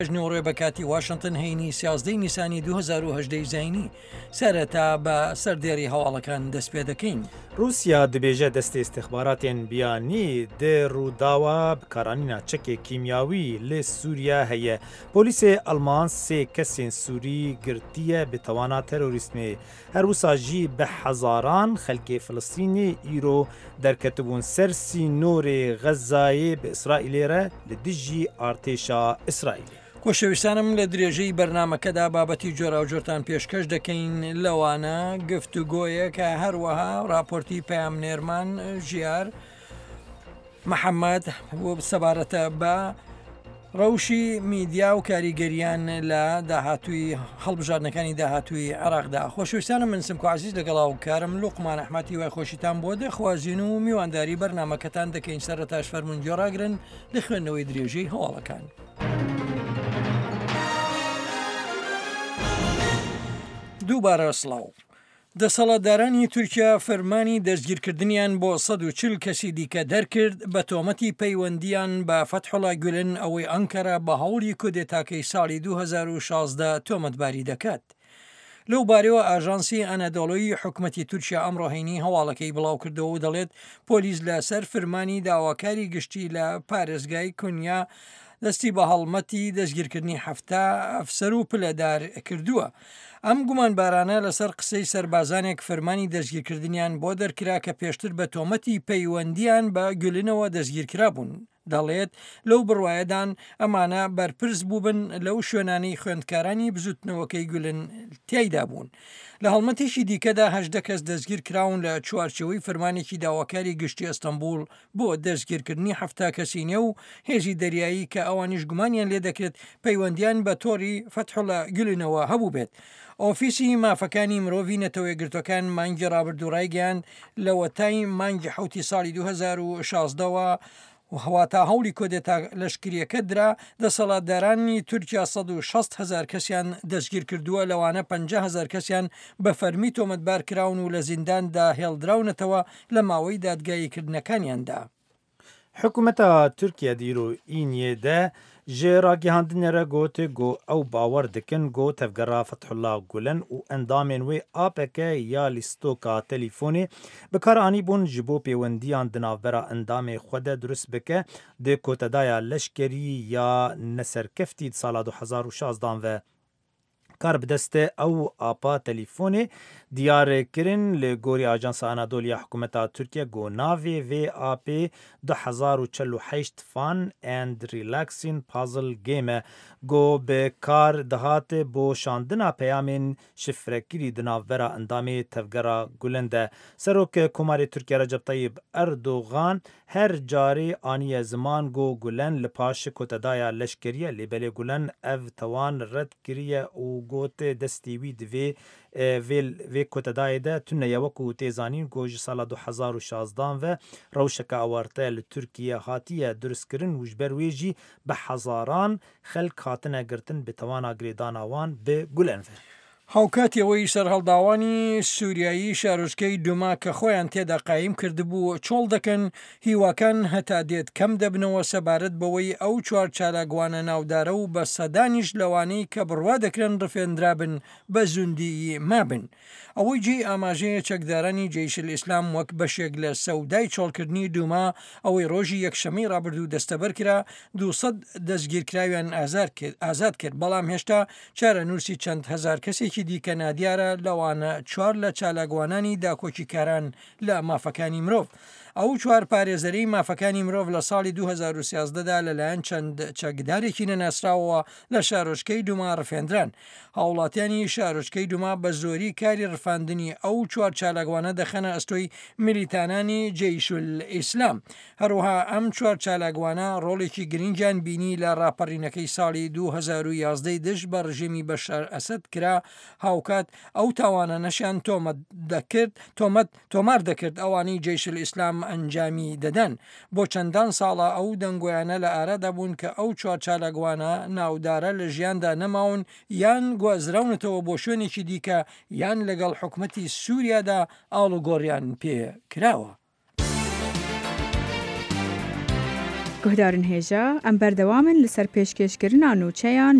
ژنەوەڕێ بە کاتی واشنگتن هەینی 11 نیسانی 2010 زینی سەرەتا بە سەردێری هەواڵەکان دەست پێ دەکەین. رووسیا دەبێژە دەستی استخباراتên بیانی دê ڕووداوە بکارانîna çekê kîmyawî li Sûriya heye. Polîsê Alman sê kesên Sûrî girtiye bi tewana terorîsmê. Her wisa jî bi hezaran xelkê Filistînê îro derketibûn ser sînorê Xezayê bi İsraîlê re li dijî artêşa İsraîlê. خۆشەویستانم لە درێژەی بەرنمەکەدا بابەتی جۆراوجۆرتان پێشکەش دەکەین لەوانە گفتوگۆیە کە هەروەها راپۆرتی پەیامنێرمان ژیار محەممەد سەبارەتە بە ڕەوشی میدیا و کاریگەریان لە داهاتووی هەڵبژاردنەکانی داهاتووی عێراقدا. خۆشەویستانم من سمکو عزیز لەگەڵا و کارم لوقمان ئەحمەدی وای خۆشیتان بۆ دەخوازیین و میوانداری بەرنمەکەتان دەکەین سەرەتاش فەرمون گۆڕاگرن لە خوێندنەوەی درێژەی هەواڵەکان. دووبارە سڵاو. دەسەڵاتدارانی تورکیا فەرمانی دەستگیرکردنیان بۆ 140 کەسی دیکە دەرکرد بە تۆمەتی پەیوەندیان بە فەتحوڵا گولن ئەوەی ئەنکەرە بە هەوڵی کودێتاکەی ساڵی 2016 تۆمەتباری دەکات. لەو بارەوە ئاژانسی ئەنەدۆڵۆی حکومەتی تورکیا ئەمڕۆهینی هەواڵەکەی بڵاو کردەوە و دەڵێت پۆلیس لەسەر فرمانی داواکاری گشتی لە پارێزگای کونیا دەستی بە هەڵمەتی دەستگیرکردنی هەفتە ئەفسەر و پلەدار کردووە. ئەم گومانبارانە لەسەر قسەی سەربازانێک فەرمانی دەستگیرکردنیان بۆ دەرکرا کە پێشتر بە تۆمەتی پەیوەندیان بە گولنەوە دەستگیرکرا بوون. دەڵێت لەو بڕوایەدان ئەمانە بەرپرس بووبن لەو شوێنانەی خوێندکارانی بزوتنەوەکەی گولن تیایدا بوون. لە هەڵمەتێکی دیکەدا 18 کەس دەستگیر کراون لە چوارچەوەی فەرمانێکی داواکاری گشتی ئەستەمبول بۆ دەستگیرکردنی هەفتا کەسینە و هێزی دەریایی کە ئەوانیش گومانیان لێ دەکرێت پەیوەندیان بە تۆڕی فەتحوڵا گولنەوە هەبوو بێت. ئۆفیسی مافەکانی مرۆڤی نەتەوەی گرتوەکان مانگی ڕابردوڕایگەیان لە وەتای مانگی حوتی ساڵی 2016ەوە هەواتا هەوڵی کۆدێتا لەشکریەکە درا دەسەڵاتدارانی تورکیا 160,000 کەسیان دەستگیر کردووە لەوانە 50,000 کەسیان بە فەرمی تۆمەتبار کراون و لە زینداندا هێڵدراونەتەوە لە ماوەی دادگاییکردنەکانیاندا. حکوومەتە تورکیا دیرۆ ئینیێدە ji ragihandinê gote got ew bawer dikin got tevgera Fethullah Gulen û endamên wê APK ya lîstoka telîfonê bi kar anîbûn ji bo pêwendiyan di navbera endamê xwe de durist bike di kotedaya leşkerî ya neserkeftî di sala 2016 ve kar bi destê ew apa telîfonê diyarkirin li gorî Ajansa Anadoliya Hikûmeta Tirkiye got navê vê apê 2048 Fun and Relaxing Puzzle Game e got bi kar dihatê bo şandina peyamên şifrekirî di navbera endamê tevgera Gulen de. Serokê Komarê Tirkiye Recep Tayyip Erdogan her carê aniye ziman got Gulen li paşê kotedaya leşkeriye lêbelê Gulen ev tawan red kiriye û gotê destî wî divê vê kotedayê de tune wekû têzanîn got ji sala 2016 ve rewşeka awarte li Tirkiye hatiye duristkirin û ji ber wê jî bi hezaran xelk hatine girtin bi tewana girêdana wan bi Gulen ve. هاوکاتیەوەی سەرهەڵداوانی سووریایی شارۆچکەی دوما کە خۆیان تێدا قایم کردبوو چۆڵ دەکەن هیواکان هەتا دێت کەم دەبنەوە سەبارەت بەوەی ئەو چوار چالاگوانە ناودارە و بە سەدانیش لەوانەی کە بڕوا دەکرێن ڕفێنرابن بە زوندی مابن. ئەوەی جێ ئاماژەیە چەکدارانی جەیشل ئیسلام وەک بەشێک لە سەودای چۆڵکردنی دوما ئەوەی ڕۆژی یەکشەمەی ڕابردوو دەستەبەر کرا 200 دەستگیرکراویان ئازاد کرد بەڵام هێشتا چارە نووسی چەند هەزار کەسێکی دیکە نادیارە لەوانە چوار لە چالاگوانانی داکۆکیکاران لە مافەکانی مرۆڤ. ئەو چوار پارێزەرەی مافەکانی مرۆڤ لە ساڵی 2013دا لەلایەن چەند چەکدارێکی نەناسراوەوە لە شارۆچکەی دوما ڕفێنران. هاوڵاتیانی شارۆچکەی دوما بە زۆری کاری ڕفاندنی ئەو چوار چالاگوانە دەخەنە ئەستۆی میلیتانانی جەیشل ئیسلام. هەروەها ئەم چوار چالاگوانە ڕۆڵێکی گرنگیان بینی لە ڕاپەڕینەکەی ساڵی 2011 دژ بە ڕژێمی بەشار ئەسەد کرا هاوکات ئەو تاوانە نەشیان تۆمار دەکرد ئەوانەی جەیشل ئیسلام ئەنجامی دەدەن. بۆ چەندان ساڵە ئەو دەنگۆیانە لە ئارەدا بوون کە ئەو چوار چالاگوانە ناودارە لە ژیاندا نەماون یان گوازراونەتەوە بۆ شوێنێکی دیکە یان لەگەڵ حکومەتی سووریادا ئاڵوگۆڕیان پێ کراوە. گهدارن هێژە ئەم بەردەوامن لەسەر پێشکەشکردنا نوچەیان